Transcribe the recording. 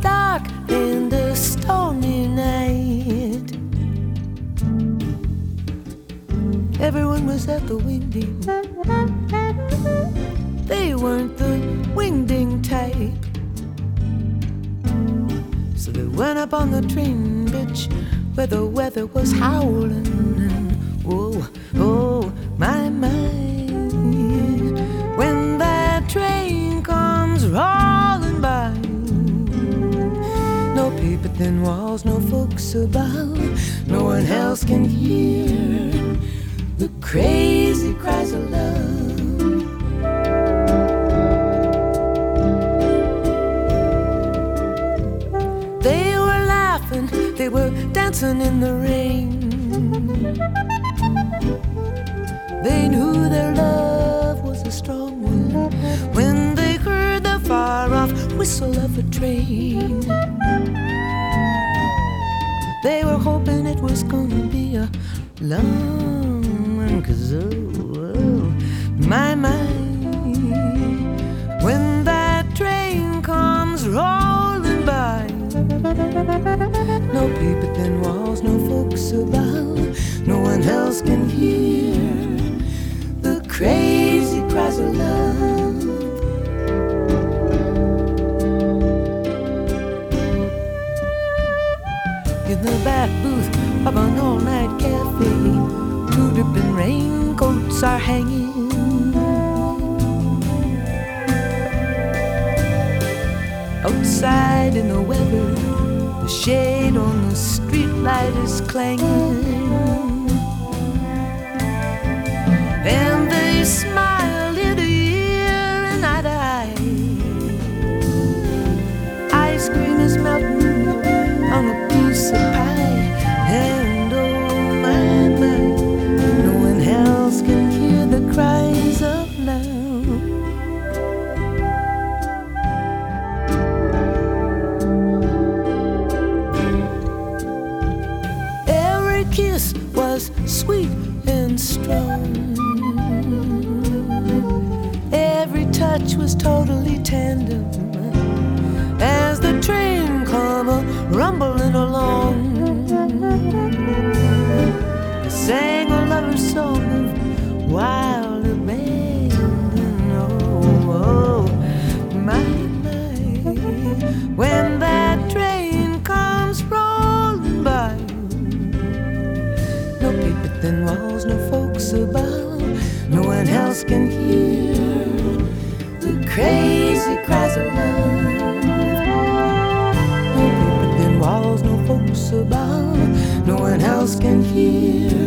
dark and a stormy night. Everyone was at the wingding. They weren't the wingding type. So they went up on the train bridge where the weather was howling. And whoa, oh, my, when that train comes rolling by, no paper thin walls, no folks about, no one else can hear the crazy cries of love. They were laughing, they were dancing in the rain. They knew their love was a strong one when they heard the far-off whistle of a train. They were hoping it was gonna be a long one, 'cause oh, my, when that train comes rolling by, no paper thin walls, no folks about, no one else can hear the crazy cries of love. In the back booth of an all-night cafe, two dripping raincoats are hanging. Outside in the weather, the shade on the street light is clanging. And they smile ear to ear and eye to eye. Ice cream is melting on a piece of pie. And oh my, no one else can hear the cries of love. Every kiss was sweet and strong. Every touch was totally tender as the train come rumbling along. They sang a lover's song of wild abandon. Oh, oh, my, when that train comes rolling by, no paper thin walls, no folks about, no one else can hear the crazy cries of love. No paper thin walls, no folks about, no one else can hear